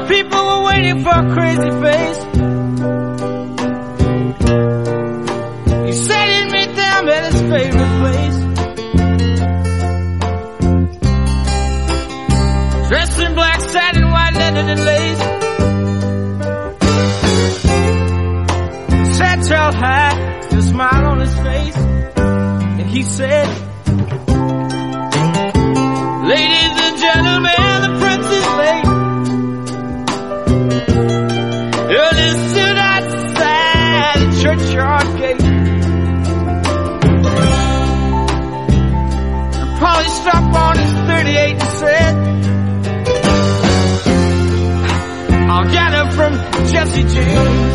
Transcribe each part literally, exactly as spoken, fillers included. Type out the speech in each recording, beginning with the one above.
people were waiting for a crazy face. He said he'd meet them at his favorite place. Dressed in black satin, white linen and lace. Sat tall high, still smile on his face. And he said, ladies and gentlemen, the prince is late. Early stood outside the churchyard gate. And Polly stopped on his thirty-eight and said, I'll get her from Jesse James.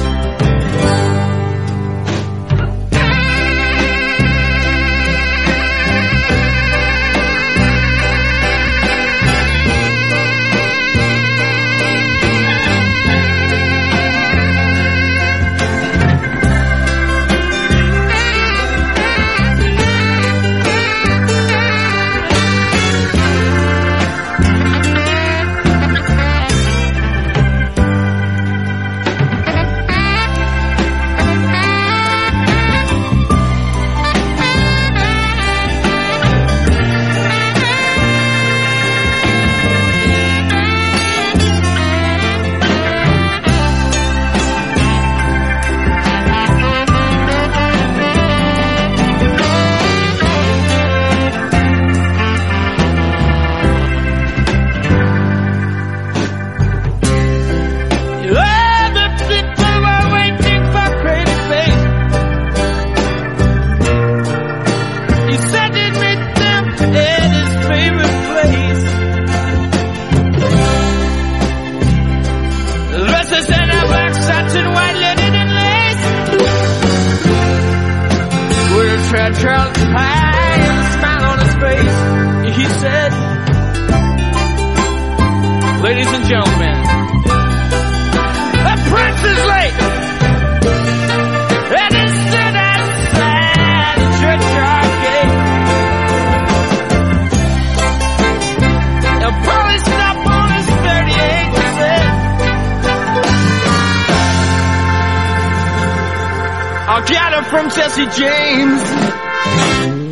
Charles high and a smile on his face. He said, ladies and gentlemen, the prince is late. And he stood outside the churchyard gate. And Polly stopped on his thirty-eight and said, I'll get her from Jesse James.